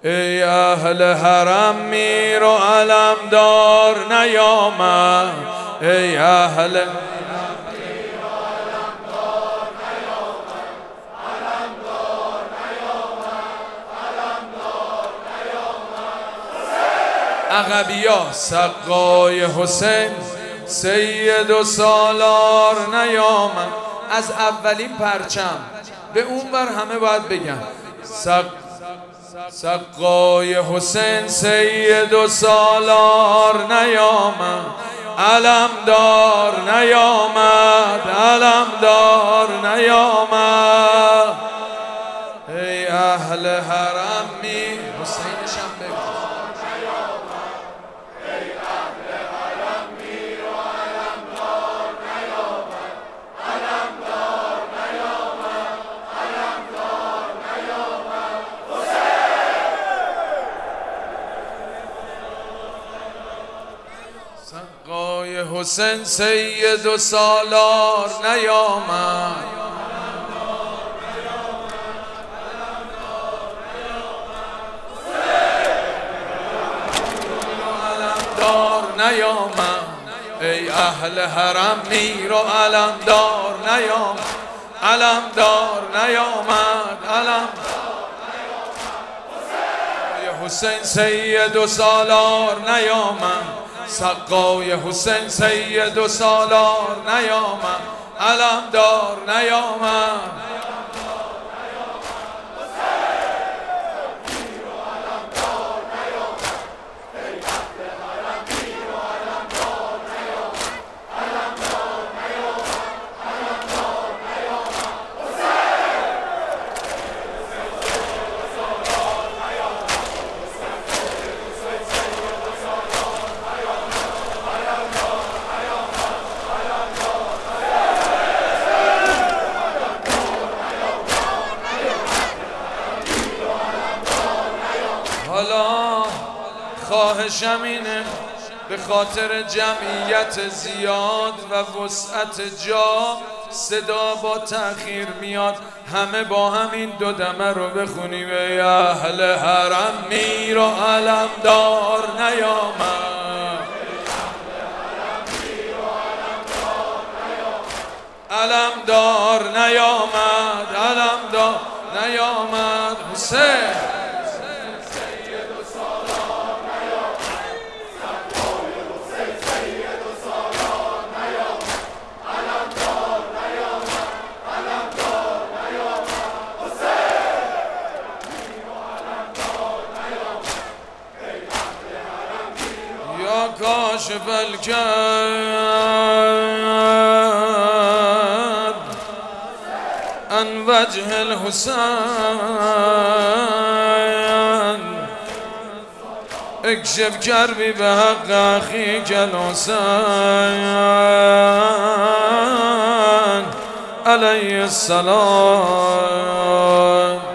ای اهل حرم میر و علمدار نیامد، ای اهل عقبیا سقای حسین سید و سالار نیامد. از اولین پرچم به اون بر همه باید بگن سقای حسین سید و سالار نیامد، علمدار نیامد، علمدار نیامد. ای اهل حرم می حسینشم بگو سقای حسین سید و سالار نیامد، علمدار نیامد. ای اهل حرم میر و علمدار نیامد، علمدار نیامد، علمدار نیامد. حسین سید و سالار نیامد، سقای حسین سید و سالار نیامد، علمدار نیامد. حالا خواهشم اینه به خاطر جمعیت زیاد و وسعت جا صدا با تأخیر میاد، همه با همین دو دمه رو بخونیم. ای اهل حرم میر و علمدار نیامد، علمدار نیامد، علمدار نیامد. حسین یا کاشف الکرب عن وجه الحسین اکشف کربی به حق اخیک الحسین علیه السلام.